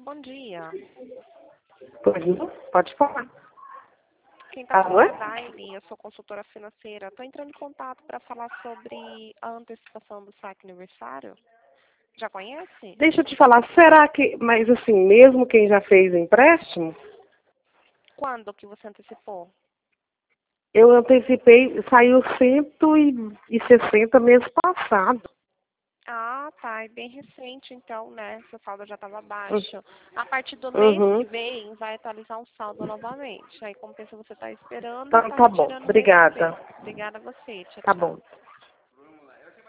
bom dia. Pois não? Pode falar. Quem está Alô? falando é a Daile, eu sou consultora financeira. Estou entrando em contato para falar sobre a antecipação do saque aniversário. Já conhece? Deixa eu te falar, será que, mas assim, mesmo quem já fez empréstimo, Quando que você antecipou? eu antecipei, saiu 160 mês passado. Ah, tá. É bem recente, então, né? Seu saldo já estava baixo. A partir do mês que Uhum. vem, vai atualizar o saldo novamente. Aí compensa você estar esperando e Então estar tá bom, retirando o mês que vem. obrigada. Obrigada a você. Tchau, Tá tchau. bom.